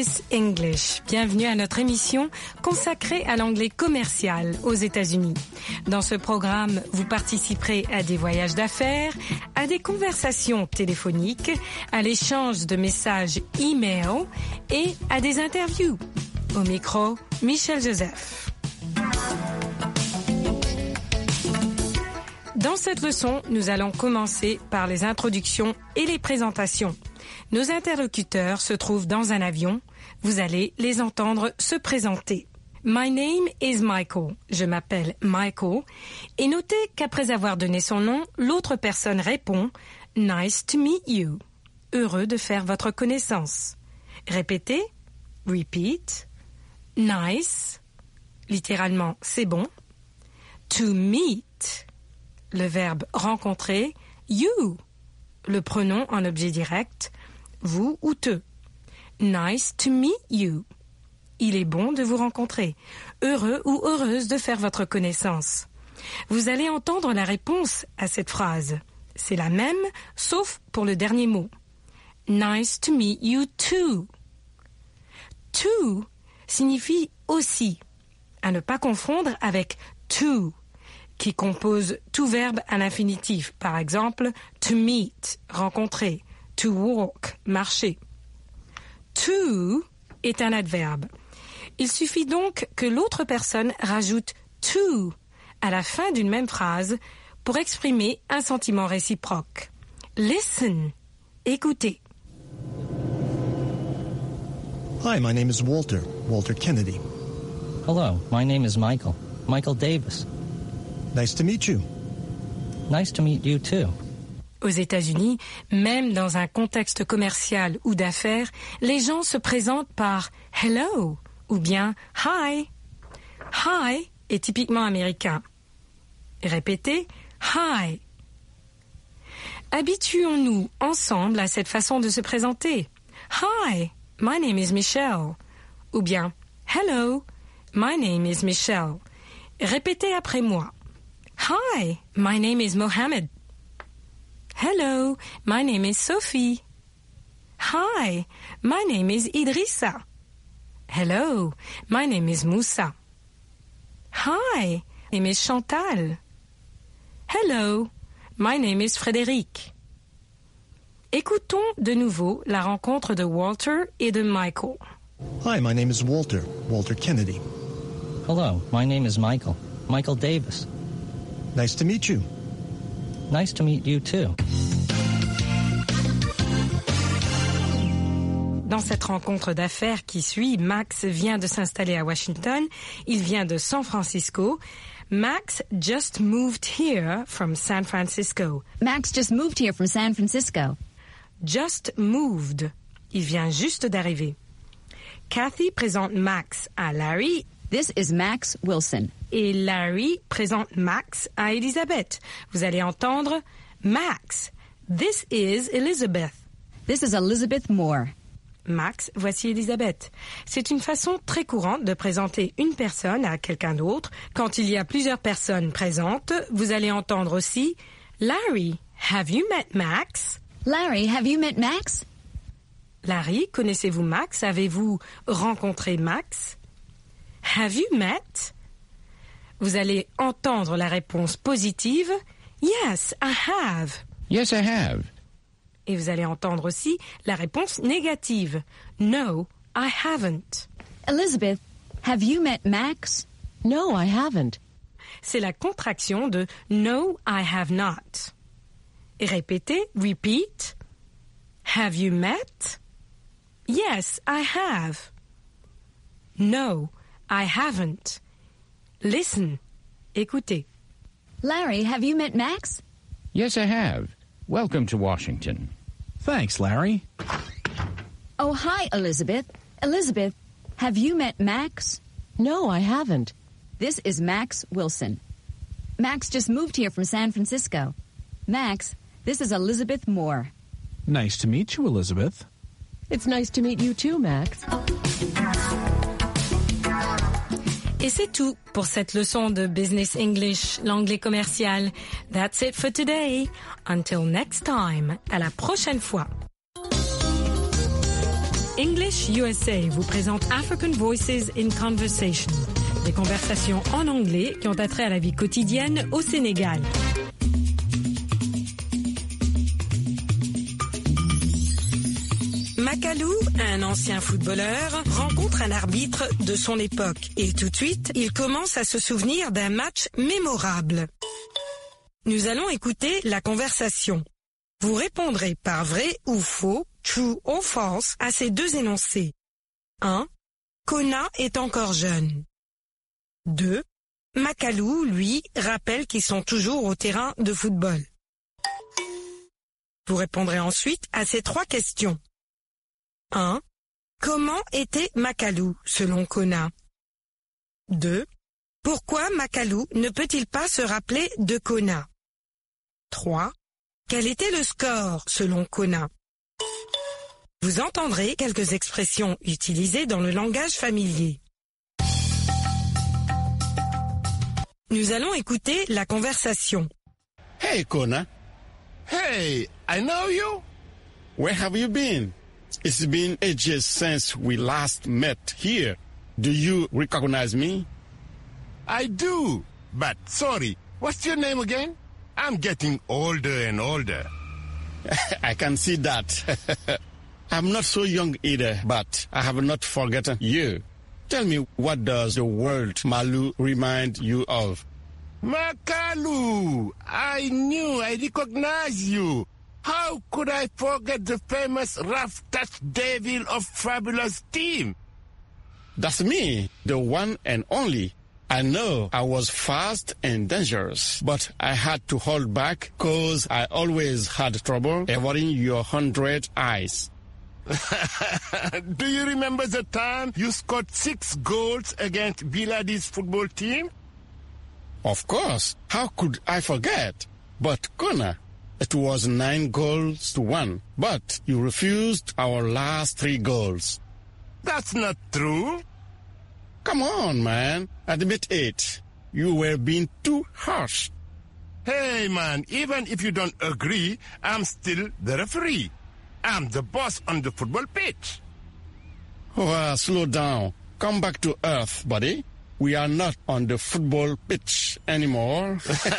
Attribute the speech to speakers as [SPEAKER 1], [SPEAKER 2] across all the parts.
[SPEAKER 1] Business English. Bienvenue à notre émission consacrée à l'anglais commercial aux États-Unis. Dans ce programme, vous participerez à des voyages d'affaires, à des conversations téléphoniques, à l'échange de messages e-mail et à des interviews. Au micro, Michel Joseph. Dans cette leçon, nous allons commencer par les introductions et les présentations. Nos interlocuteurs se trouvent dans un avion. Vous allez les entendre se présenter. My name is Michael. Je m'appelle Michael. Et notez qu'après avoir donné son nom, l'autre personne répond « Nice to meet you ». Heureux de faire votre connaissance. Répétez. Repeat. Nice. Littéralement, c'est bon. To meet. Le verbe rencontrer. You. Le pronom en objet direct. Vous ou te. Nice to meet you. Il est bon de vous rencontrer. Heureux ou heureuse de faire votre connaissance. Vous allez entendre la réponse à cette phrase. C'est la même, sauf pour le dernier mot. Nice to meet you too. To signifie aussi. À ne pas confondre avec to, qui compose tout verbe à l'infinitif. Par exemple, to meet, rencontrer. To walk, marcher. To est un adverbe. Il suffit donc que l'autre personne rajoute to à la fin d'une même phrase pour exprimer un sentiment réciproque. Listen, écoutez.
[SPEAKER 2] Hi, my name is Walter Kennedy.
[SPEAKER 3] Hello, my name is Michael Davis.
[SPEAKER 2] Nice to meet you.
[SPEAKER 3] Nice to meet you too.
[SPEAKER 1] Aux États-Unis, même dans un contexte commercial ou d'affaires, les gens se présentent par « hello » ou bien « hi ». « Hi » est typiquement américain. Répétez « hi ». Habituons-nous ensemble à cette façon de se présenter. « Hi, my name is Michelle » ou bien « hello, my name is Michelle ». Répétez après moi. « Hi, my name is Mohammed ». Hello, my name is Sophie. Hi, my name is Idrissa. Hello, my name is Moussa. Hi, my name is Chantal. Hello, my name is Frédéric. Écoutons de nouveau la rencontre de Walter et de Michael.
[SPEAKER 2] Hi, my name is Walter Kennedy.
[SPEAKER 3] Hello, my name is Michael Davis.
[SPEAKER 2] Nice to meet you.
[SPEAKER 3] Nice to meet you too.
[SPEAKER 1] Dans cette rencontre d'affaires qui suit, Max vient de s'installer à Washington. Il vient de San Francisco. Max just moved here from San Francisco.
[SPEAKER 4] Max just moved here from San Francisco.
[SPEAKER 1] Just moved. Il vient juste d'arriver. Kathy présente Max à Larry.
[SPEAKER 4] This is Max Wilson.
[SPEAKER 1] Et Larry présente Max à Elizabeth. Vous allez entendre Max. This is Elizabeth.
[SPEAKER 4] This is Elizabeth Moore.
[SPEAKER 1] Max, voici Elizabeth. C'est une façon très courante de présenter une personne à quelqu'un d'autre. Quand il y a plusieurs personnes présentes, vous allez entendre aussi Larry, have you met Max?
[SPEAKER 4] Larry, have you met Max?
[SPEAKER 1] Larry, connaissez-vous Max? Avez-vous rencontré Max? Have you met? Vous allez entendre la réponse positive. Yes, I have.
[SPEAKER 5] Yes, I have.
[SPEAKER 1] Et vous allez entendre aussi la réponse négative. No, I haven't.
[SPEAKER 4] Elizabeth, have you met Max?
[SPEAKER 6] No, I haven't.
[SPEAKER 1] C'est la contraction de No, I have not. Et répétez, repeat. Have you met? Yes, I have. No, I haven't. Listen. Écoutez.
[SPEAKER 4] Larry, have you met Max?
[SPEAKER 5] Yes, I have. Welcome to Washington.
[SPEAKER 7] Thanks, Larry.
[SPEAKER 4] Oh, hi, Elizabeth. Elizabeth, have you met Max?
[SPEAKER 6] No, I haven't.
[SPEAKER 4] This is Max Wilson. Max just moved here from San Francisco. Max, this is Elizabeth Moore.
[SPEAKER 7] Nice to meet you, Elizabeth.
[SPEAKER 6] It's nice to meet you too, Max.
[SPEAKER 1] Et c'est tout pour cette leçon de Business English, l'anglais commercial. That's it for today. Until next time. À la prochaine fois. English USA vous présente African Voices in Conversation, des conversations en anglais qui ont attrait à la vie quotidienne au Sénégal. Makalou, un ancien footballeur, rencontre un arbitre de son époque et tout de suite, il commence à se souvenir d'un match mémorable. Nous allons écouter la conversation. Vous répondrez par vrai ou faux, true or false, à ces deux énoncés. 1. Kona est encore jeune. 2. Makalou, lui, rappelle qu'ils sont toujours au terrain de football. Vous répondrez ensuite à ces trois questions. 1. Comment était Makalou, selon Kona? 2. Pourquoi Makalou ne peut-il pas se rappeler de Kona? 3. Quel était le score, selon Kona? Vous entendrez quelques expressions utilisées dans le langage familier. Nous allons écouter la conversation.
[SPEAKER 8] Hey, Kona.
[SPEAKER 9] Hey, I know you.
[SPEAKER 8] Where have you been? It's been ages since we last met here. Do you recognize me?
[SPEAKER 9] I do, but sorry, what's your name again? I'm getting older and older.
[SPEAKER 8] I can see that. I'm not so young either, but I have not forgotten you. Tell me, what does the word Malu remind you of?
[SPEAKER 9] Makalu! I knew I recognized you. How could I forget the famous rough touch devil of Fabulous Team?
[SPEAKER 8] That's me, the one and only. I know I was fast and dangerous, but I had to hold back because I always had trouble avoiding your 100 eyes.
[SPEAKER 9] Do you remember the time you scored 6 goals against Biladi's football team?
[SPEAKER 8] Of course. How could I forget? But Kona, it was 9-1, but you refused our last 3 goals.
[SPEAKER 9] That's not true.
[SPEAKER 8] Come on, man. Admit it. You were being too harsh.
[SPEAKER 9] Hey, man, even if you don't agree, I'm still the referee. I'm the boss on the football pitch.
[SPEAKER 8] Slow down. Come back to earth, buddy. We are not on the football pitch anymore.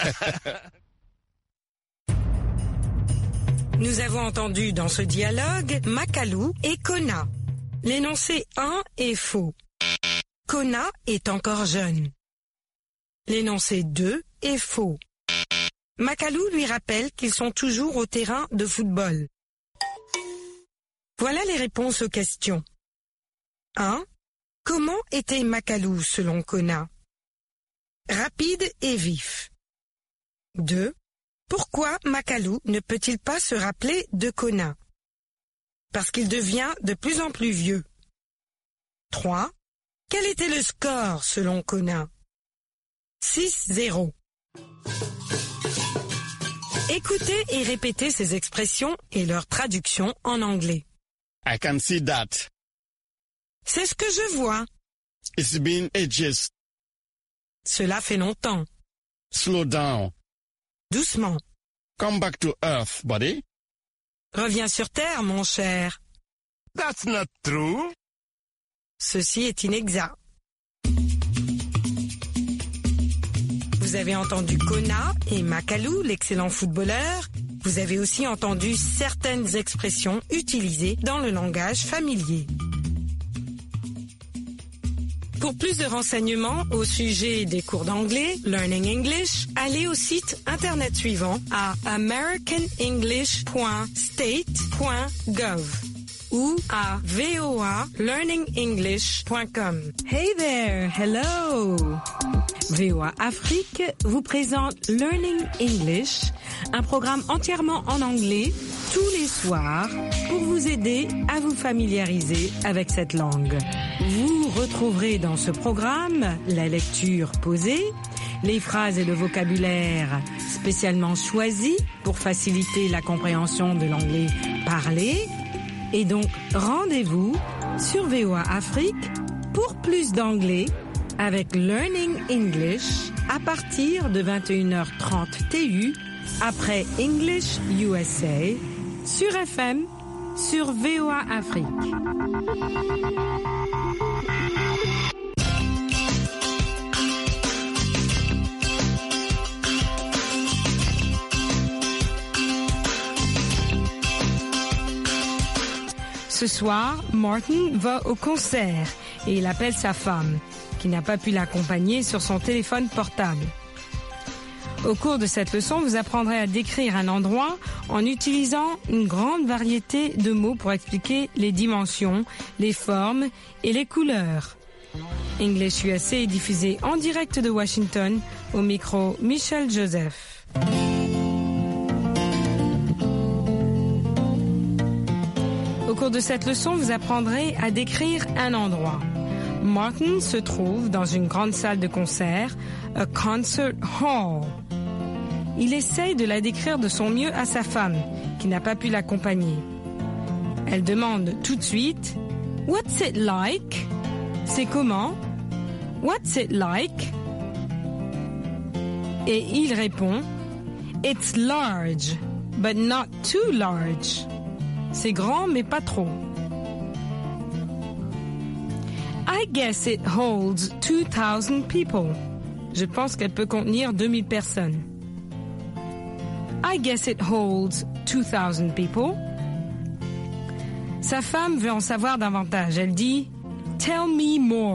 [SPEAKER 1] Nous avons entendu dans ce dialogue Makalou et Kona. L'énoncé 1 est faux. Kona est encore jeune. L'énoncé 2 est faux. Makalou lui rappelle qu'ils sont toujours au terrain de football. Voilà les réponses aux questions. 1. Comment était Makalou selon Kona? Rapide et vif. 2. Pourquoi Makalou ne peut-il pas se rappeler de Kona? Parce qu'il devient de plus en plus vieux. 3. Quel était le score selon Kona? 6-0. Écoutez et répétez ces expressions et leur traduction en anglais.
[SPEAKER 8] I can see that.
[SPEAKER 1] C'est ce que je vois.
[SPEAKER 8] It's been ages.
[SPEAKER 1] Cela fait longtemps.
[SPEAKER 8] Slow down.
[SPEAKER 1] Doucement.
[SPEAKER 8] Come back to earth, buddy.
[SPEAKER 1] Reviens sur terre, mon cher.
[SPEAKER 9] That's not true.
[SPEAKER 1] Ceci est inexact. Vous avez entendu Kona et Makalou, l'excellent footballeur. Vous avez aussi entendu certaines expressions utilisées dans le langage familier. Pour plus de renseignements au sujet des cours d'anglais, Learning English, allez au site internet suivant à americanenglish.state.gov ou à voalearningenglish.com. Hey there, hello! VOA Afrique vous présente Learning English, un programme entièrement en anglais tous les soirs pour vous aider à vous familiariser avec cette langue. Vous retrouverez dans ce programme la lecture posée, les phrases et le vocabulaire spécialement choisis pour faciliter la compréhension de l'anglais parlé. Et donc, rendez-vous sur VOA Afrique pour plus d'anglais avec Learning English à partir de 21h30 TU après English USA sur FM sur VOA Afrique. Ce soir, Martin va au concert et il appelle sa femme, qui n'a pas pu l'accompagner, sur son téléphone portable. Au cours de cette leçon, vous apprendrez à décrire un endroit en utilisant une grande variété de mots pour expliquer les dimensions, les formes et les couleurs. English USA est diffusé en direct de Washington, au micro Michel Joseph. Au cours de cette leçon, vous apprendrez à décrire un endroit. Martin se trouve dans une grande salle de concert, a concert hall. Il essaye de la décrire de son mieux à sa femme, qui n'a pas pu l'accompagner. Elle demande tout de suite « What's it like ?» C'est comment? « What's it like ?» Et il répond « It's large, but not too large. » C'est grand, mais pas trop. I guess it holds 2,000 people. Je pense qu'elle peut contenir 2000 personnes. I guess it holds 2,000 people. Sa femme veut en savoir davantage. Elle dit « Tell me more. »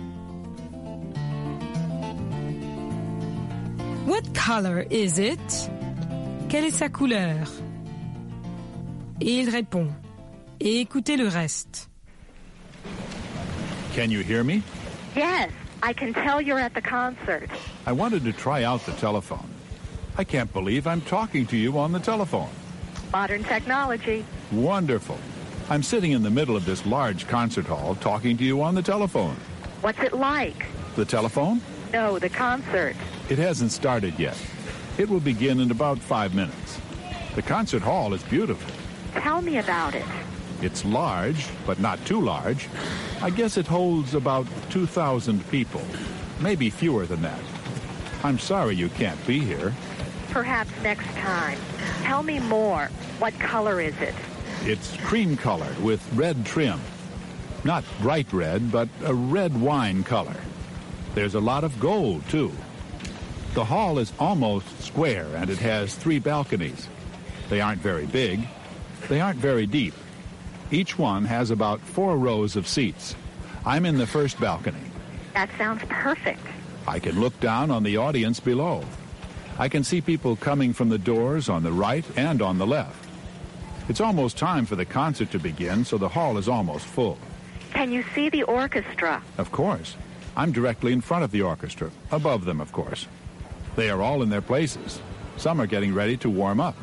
[SPEAKER 1] What color is it? Quelle est sa couleur? Et il répond. Et écoutez le reste.
[SPEAKER 10] Can you hear me?
[SPEAKER 11] Yes, I can tell you're at the concert.
[SPEAKER 10] I wanted to try out the telephone. I can't believe I'm talking to you on the telephone.
[SPEAKER 11] Modern technology.
[SPEAKER 10] Wonderful. I'm sitting in the middle of this large concert hall talking to you on the telephone.
[SPEAKER 11] What's it like?
[SPEAKER 10] The telephone?
[SPEAKER 11] No, the concert.
[SPEAKER 10] It hasn't started yet. It will begin in about 5 minutes. The concert hall is beautiful.
[SPEAKER 11] Tell me about it.
[SPEAKER 10] It's large, but not too large. I guess it holds about 2,000 people, maybe fewer than that. I'm sorry you can't be here.
[SPEAKER 11] Perhaps next time. Tell me more. What color is it?
[SPEAKER 10] It's cream color with red trim. Not bright red, but a red wine color. There's a lot of gold, too. The hall is almost square, and it has 3 balconies. They aren't very big. They aren't very deep. Each one has about 4 rows of seats. I'm in the first balcony.
[SPEAKER 11] That sounds perfect.
[SPEAKER 10] I can look down on the audience below. I can see people coming from the doors on the right and on the left. It's almost time for the concert to begin, so the hall is almost full.
[SPEAKER 11] Can you see the orchestra?
[SPEAKER 10] Of course. I'm directly in front of the orchestra, above them, of course. They are all in their places. Some are getting ready to warm up.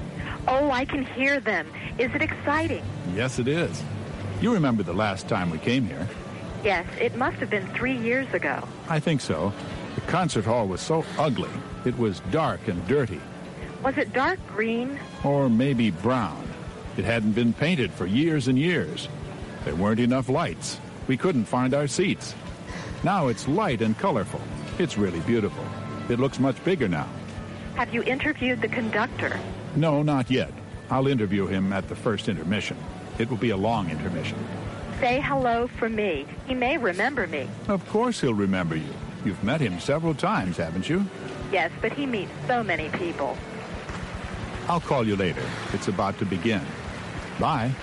[SPEAKER 11] Oh, I can hear them. Is it exciting?
[SPEAKER 10] Yes, it is. You remember the last time we came here?
[SPEAKER 11] Yes, it must have been 3 years ago.
[SPEAKER 10] I think so. The concert hall was so ugly. It was dark and dirty.
[SPEAKER 11] Was it dark green?
[SPEAKER 10] Or maybe brown. It hadn't been painted for years and years. There weren't enough lights. We couldn't find our seats. Now it's light and colorful. It's really beautiful. It looks much bigger now.
[SPEAKER 11] Have you interviewed the conductor?
[SPEAKER 10] No, not yet. I'll interview him at the first intermission. It will be a long intermission.
[SPEAKER 11] Say hello from me. He may remember me.
[SPEAKER 10] Of course he'll remember you. You've met him several times, haven't you?
[SPEAKER 11] Yes, but he meets so many people.
[SPEAKER 10] I'll call you later. It's about to begin. Bye.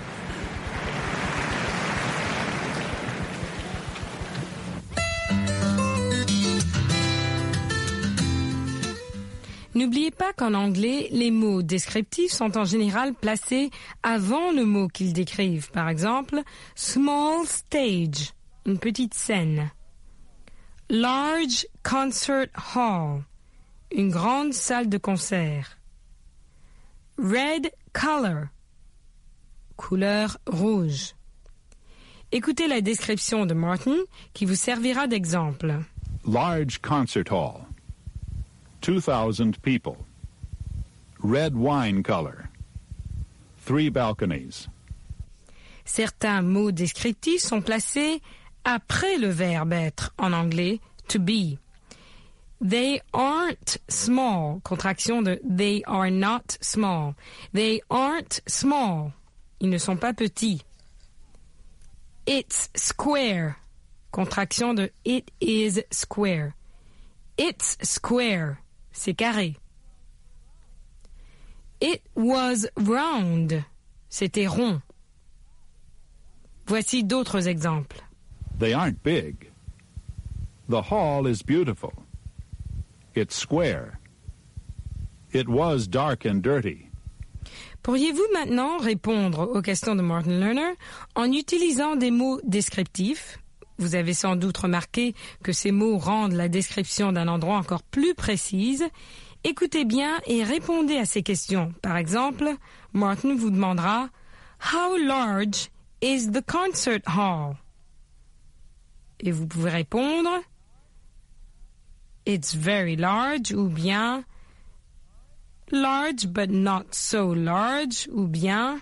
[SPEAKER 1] N'oubliez pas qu'en anglais, les mots descriptifs sont en général placés avant le mot qu'ils décrivent. Par exemple, small stage, une petite scène. Large concert hall, une grande salle de concert. Red color, couleur rouge. Écoutez la description de Martin qui vous servira d'exemple.
[SPEAKER 10] Large concert hall. 2,000 people. Red wine color. 3 balconies.
[SPEAKER 1] Certains mots descriptifs sont placés après le verbe être en anglais to be. They aren't small, contraction de they are not small. They aren't small. Ils ne sont pas petits. It's square. Contraction de it is square. It's square. C'est carré. It was round. C'était rond. Voici d'autres exemples.
[SPEAKER 10] They aren't big. The hall is beautiful. It's square. It was dark and dirty.
[SPEAKER 1] Pourriez-vous maintenant répondre aux questions de Martin Lerner en utilisant des mots descriptifs? Vous avez sans doute remarqué que ces mots rendent la description d'un endroit encore plus précise. Écoutez bien et répondez à ces questions. Par exemple, Martin vous demandera « How large is the concert hall? » Et vous pouvez répondre « It's very large » ou bien « Large but not so large » ou bien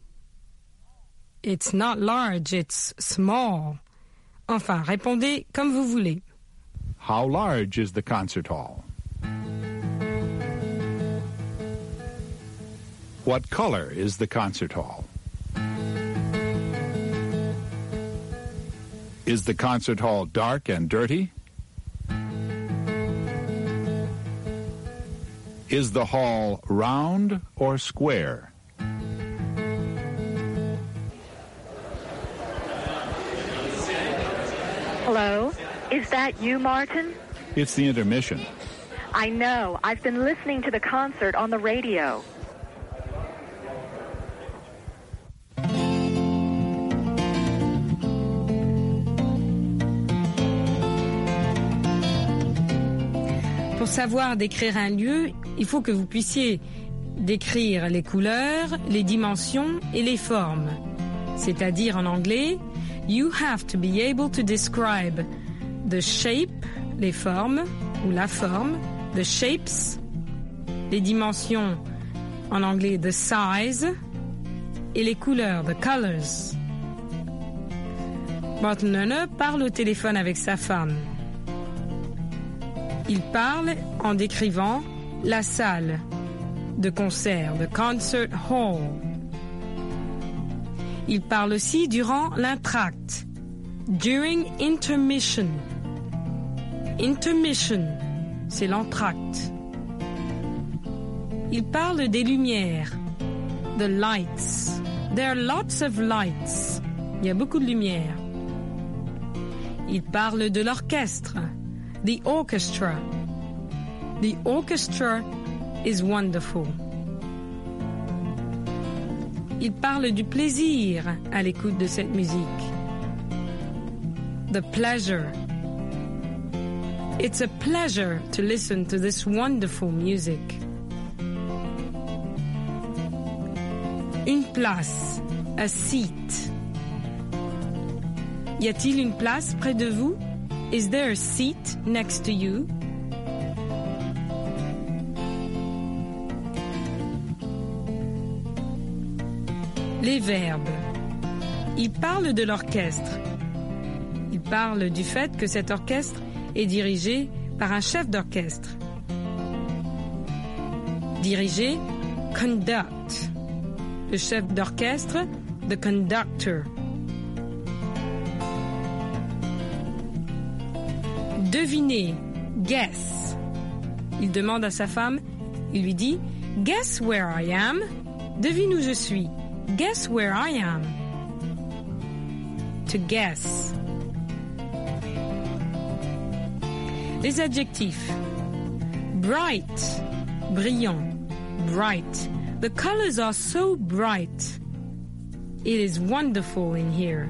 [SPEAKER 1] « It's not large, it's small ». Enfin, répondez comme vous voulez.
[SPEAKER 10] How large is the concert hall? What color is the concert hall? Is the concert hall dark and dirty? Is the hall round or square?
[SPEAKER 11] Hello? Is that you, Martin?
[SPEAKER 10] It's the intermission.
[SPEAKER 11] I know. I've been listening to the concert on the radio.
[SPEAKER 1] Pour savoir décrire un lieu, il faut que vous puissiez décrire les couleurs, les dimensions et les formes. C'est-à-dire en anglais, you have to be able to describe the shape, les formes, ou la forme, the shapes, les dimensions, en anglais the size, et les couleurs, the colors. Martin Lerner parle au téléphone avec sa femme. Il parle en décrivant la salle de concert, the concert hall. Il parle aussi durant l'entracte, during intermission. Intermission, c'est l'entracte. Il parle des lumières, the lights. There are lots of lights. Il y a beaucoup de lumière. Il parle de l'orchestre, the orchestra. The orchestra is wonderful. Il parle du plaisir à l'écoute de cette musique. The pleasure. It's a pleasure to listen to this wonderful music. Une place, a seat. Y a-t-il une place près de vous? Is there a seat next to you? Les verbes. Il parle de l'orchestre. Il parle du fait que cet orchestre est dirigé par un chef d'orchestre. Diriger, conduct. Le chef d'orchestre, the conductor. Deviner, guess. Il demande à sa femme, il lui dit « Guess where I am ?» Devine où je suis. Guess where I am. To guess. Les adjectifs. Bright, brillant, bright. The colors are so bright. It is wonderful in here.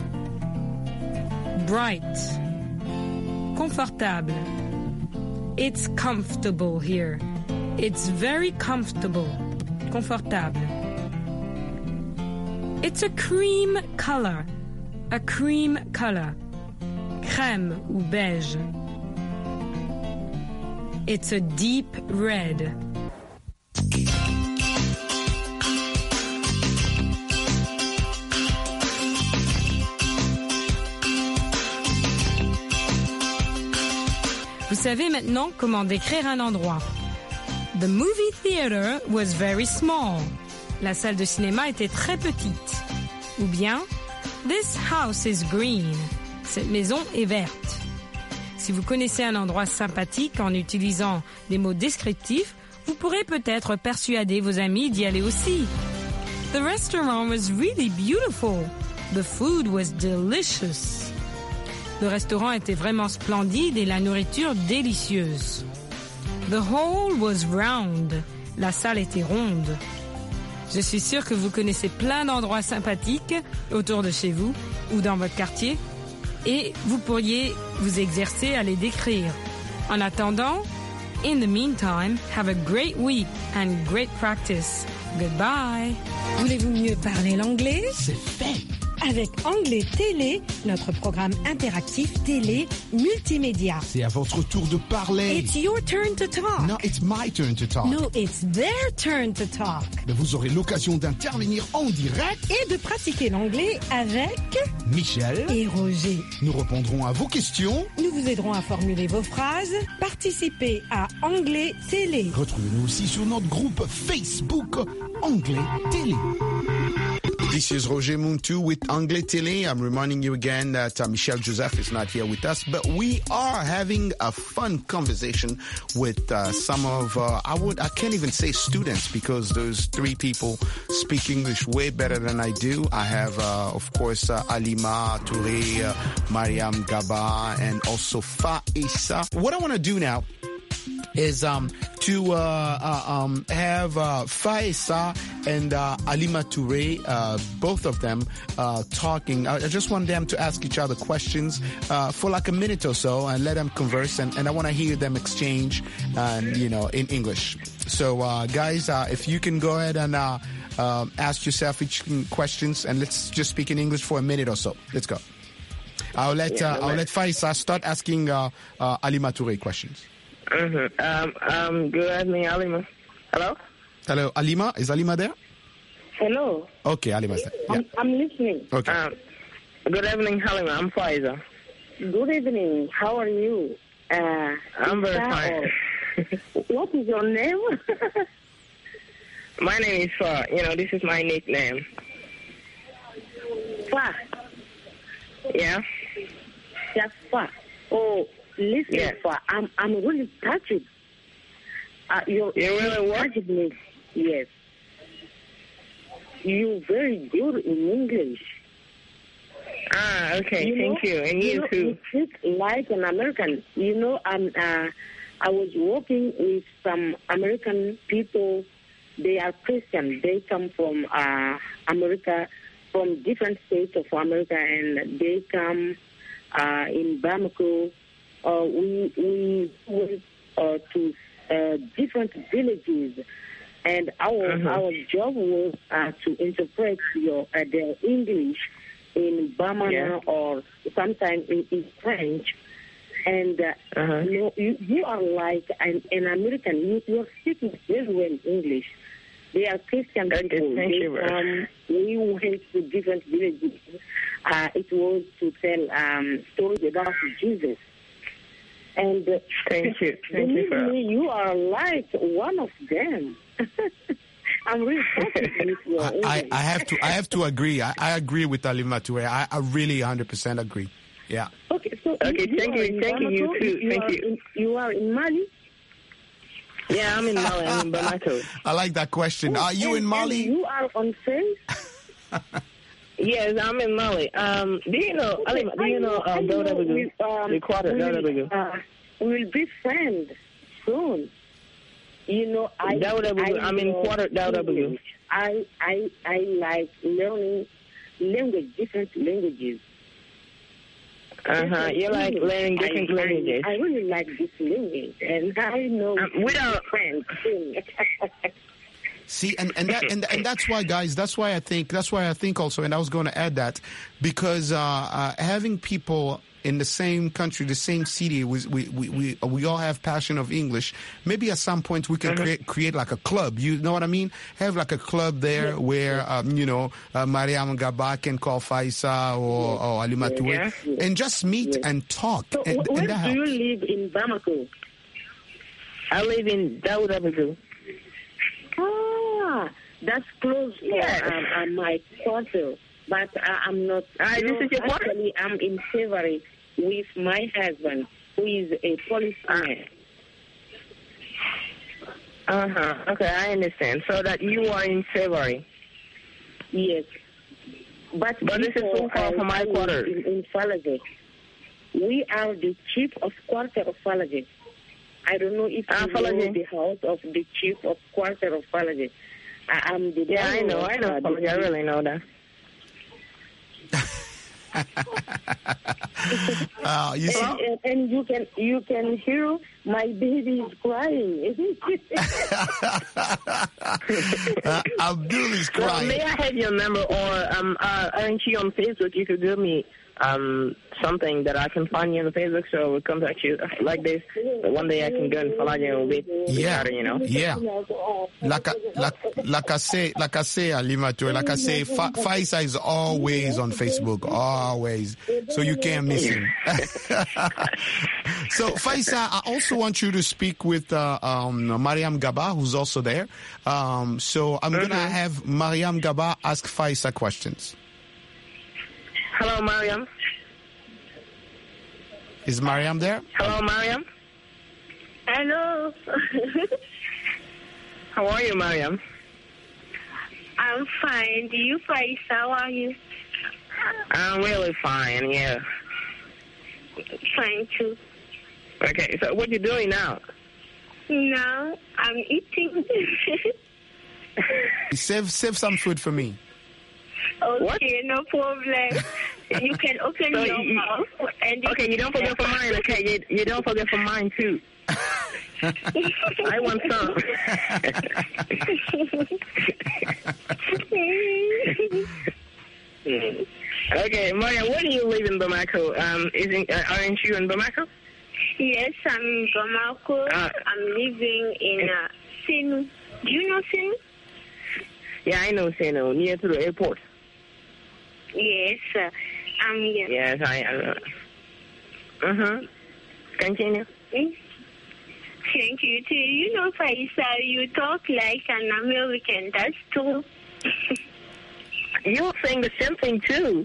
[SPEAKER 1] Bright. Confortable. It's comfortable here. It's very comfortable. Confortable. It's a cream color. A cream color. Crème ou beige. It's a deep red. Vous savez maintenant comment décrire un endroit. The movie theater was very small. la salle de cinéma était très petite. Ou bien, this house is green. Cette maison est verte. Si vous connaissez un endroit sympathique en utilisant des mots descriptifs, vous pourrez peut-être persuader vos amis d'y aller aussi. The restaurant was really beautiful. The food was delicious. Le restaurant était vraiment splendide et la nourriture délicieuse. The hall was round. La salle était ronde. Je suis sûre que vous connaissez plein d'endroits sympathiques autour de chez vous ou dans votre quartier et vous pourriez vous exercer à les décrire. En attendant, in the meantime, have a great week and great practice. Goodbye. Voulez-vous mieux parler l'anglais?
[SPEAKER 12] C'est fait.
[SPEAKER 1] Avec Anglais Télé, notre programme interactif télé multimédia.
[SPEAKER 12] C'est à votre tour de parler.
[SPEAKER 1] It's your turn to talk.
[SPEAKER 12] No, it's my turn to talk.
[SPEAKER 1] No, it's their turn to talk.
[SPEAKER 12] Mais vous aurez l'occasion d'intervenir en direct
[SPEAKER 1] et de pratiquer l'anglais avec
[SPEAKER 12] Michel
[SPEAKER 1] et Roger.
[SPEAKER 12] Nous répondrons à vos questions.
[SPEAKER 1] Nous vous aiderons à formuler vos phrases. Participez à Anglais Télé.
[SPEAKER 12] Retrouvez-nous aussi sur notre groupe Facebook Anglais Télé.
[SPEAKER 13] This is Roger Muntu with Anglais Télé. I'm reminding you again that Michel Joseph is not here with us, but we are having a fun conversation with some of, I can't even say students because those three people speak English way better than I do. I have, of course, Alima Touré, Mariam Gaba, and also Faisa. What I want to do now is to have Faisa and Alima Touré, both of them talking. I just want them to ask each other questions for like a minute or so and let them converse, and I want to hear them exchange, in English. So, guys, if you can go ahead and ask yourself each questions, and let's just speak in English for a minute or so. Let's go. I'll let Faisa start asking Alima Touré questions.
[SPEAKER 14] Mm-hmm. Good evening, Alima. Hello?
[SPEAKER 13] Hello, Alima? Is Alima there?
[SPEAKER 14] Hello.
[SPEAKER 13] Okay, Alima's there. Yeah.
[SPEAKER 14] I'm listening.
[SPEAKER 13] Okay.
[SPEAKER 14] Good evening, Halima. I'm Faiza. Good evening. How are you? I'm very fine. What is your name? My name is Fa. This is my nickname. Fa? Yeah. Just Fa. Oh. Listen, yes. I'm really touched. You really touched me. Yes. You're very good in English. Ah, okay. Thank you. And you too. You speak like an American. I was working with some American people. They are Christian. They come from America, from different states of America, and they come in Bamako. We went to different villages, and our job was to interpret their English in Bamana or sometimes in French. And you are like an American. You are speaking very well English. They are Christian people. We went to different villages. It was to tell stories about Jesus. And thank you. You are like one of them. I'm really happy with your English.
[SPEAKER 13] I have to agree. I agree with Alima Touré. I really 100% agree. Yeah.
[SPEAKER 14] Okay. So thank you. Thank you too. Thank you. You are in Mali. Yeah, I'm in Mali. I'm in Bamako.
[SPEAKER 13] I like that question. Are you in Mali?
[SPEAKER 14] You are on face. Yes, I'm in Mali. Do you know WW? The quarter WW. We'll be friends soon. I'm in quarter WW. I like learning different languages. You like learning different languages. I really like this language, and I know we are friends soon.
[SPEAKER 13] See, and that's why, guys. That's why I think also, and I was going to add that because having people in the same country, the same city, we all have passion of English. Maybe at some point we can create like a club. You know what I mean? Have like a club there where Mariam Gaba can call Faisa or Alima Touré and just meet and talk.
[SPEAKER 14] So where do you live in Bamako? I live in Daouda. That's close for my quarter. But I'm not.
[SPEAKER 15] This is your quarter?
[SPEAKER 14] Actually, I'm in Savory with my husband, who is a policeman.
[SPEAKER 15] Okay, I understand. So that you are in Savory.
[SPEAKER 14] Yes. But
[SPEAKER 15] this is so far from my quarter.
[SPEAKER 14] In Falagate. We are the chief of quarter of Falagate. I don't know if you know the house of the chief of quarter of Falagate. I'm the
[SPEAKER 15] I know Falagate. I really know that.
[SPEAKER 14] And you can hear my baby is crying.
[SPEAKER 13] Abdul is crying.
[SPEAKER 15] Well, may I have your number, or aren't you on Facebook? You could give me something that I can find you on the Facebook, so I will contact you like this. One day I can go and follow you a bit better, you know.
[SPEAKER 13] Yeah. Like I say, Limato, like I say, Faisa is always on Facebook, always. So you can't miss him. So Faisa, I also want you to speak with Mariam Gaba, who's also there. So I'm going to have Mariam Gaba ask Faisa questions.
[SPEAKER 15] Hello, Mariam.
[SPEAKER 13] Is Mariam there?
[SPEAKER 15] Hello, Mariam.
[SPEAKER 16] Hello.
[SPEAKER 15] How are you, Mariam?
[SPEAKER 16] I'm fine. Do you, Faisa? How are you?
[SPEAKER 15] I'm really fine, yeah.
[SPEAKER 16] Fine, too.
[SPEAKER 15] Okay, so what you doing now?
[SPEAKER 16] Now, I'm eating.
[SPEAKER 13] Save some food for me.
[SPEAKER 16] Okay,
[SPEAKER 15] what?
[SPEAKER 16] No problem. You can open your mouth. And
[SPEAKER 15] you don't forget for mine, okay? You don't forget for mine, too. I want some. Okay, Maria, where do you live in Bamako? Aren't you in Bamako?
[SPEAKER 16] Yes, I'm in Bamako. I'm living in Senu. Do you know Senu?
[SPEAKER 15] Yeah, I know Senu, near to the airport.
[SPEAKER 16] Yes, I'm here.
[SPEAKER 15] Yes, I know. Continue.
[SPEAKER 16] Thank you, too. You know, Faisa, you talk like an American. That's true.
[SPEAKER 15] You're saying the same thing, too.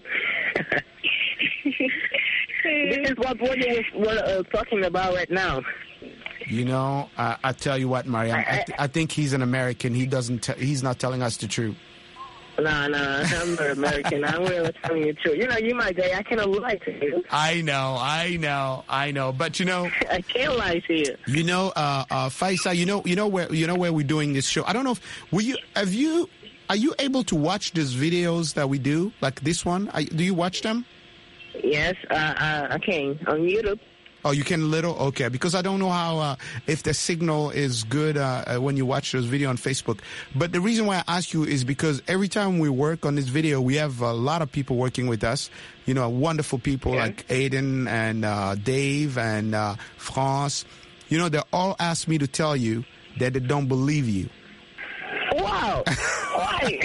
[SPEAKER 15] This is what we're talking about right now.
[SPEAKER 13] You know, I tell you what, Mariam, I think he's an American. He's not telling us the truth.
[SPEAKER 15] No, I'm not American. I'm really telling you the truth. You know, you my guy. I cannot lie to you.
[SPEAKER 13] I know. But you know,
[SPEAKER 15] I can't lie to you.
[SPEAKER 13] You know, Faisa, you know where we're doing this show. I don't know if are you able to watch these videos that we do, like this one? Do you watch them?
[SPEAKER 15] Yes, I can on YouTube.
[SPEAKER 13] Oh, you can okay, because I don't know how, if the signal is good when you watch those videos on Facebook. But the reason why I ask you is because every time we work on this video, we have a lot of people working with us, you know, wonderful people like Aiden and Dave and France. You know, they all ask me to tell you that they don't believe you.
[SPEAKER 15] Wow. Why?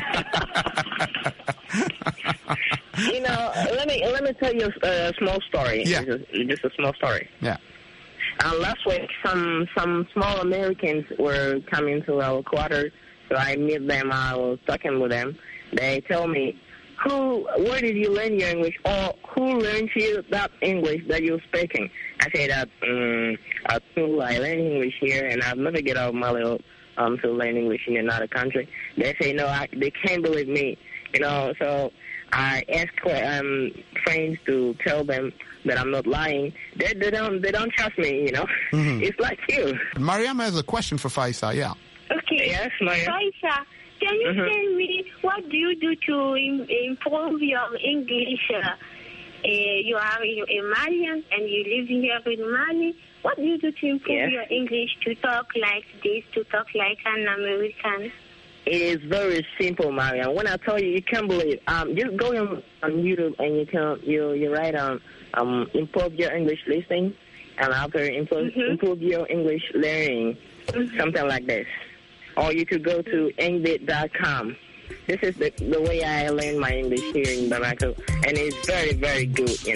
[SPEAKER 15] You know, let me tell you a small story.
[SPEAKER 13] Yeah.
[SPEAKER 15] Just a small story.
[SPEAKER 13] Yeah.
[SPEAKER 15] Last week, some small Americans were coming to our quarters, so I met them. I was talking with them. They tell me, where did you learn your English, or who learned you that English that you're speaking? I say that at school I learned English here, and I'll never get out of my little to learn English in another country. They say no, they can't believe me. You know, so I ask friends to tell them that I'm not lying. They don't trust me. You know, It's like you.
[SPEAKER 13] Mariam has a question for Faisa. Yeah.
[SPEAKER 16] Okay.
[SPEAKER 15] Yes, Mariam.
[SPEAKER 16] Faisa, can you tell me what do you do to improve your English? You are a Malian and you live here in Mali. What do you do to improve your English to talk like this, to talk like an American?
[SPEAKER 15] It is very simple, Mariam. When I tell you, you can't believe. Just go on YouTube and you write improve your English listening, and after improve your English learning, something like this. Or you could go to engbit.com. This is the way I learn my English here in Bamako, and it's very, very good. You know.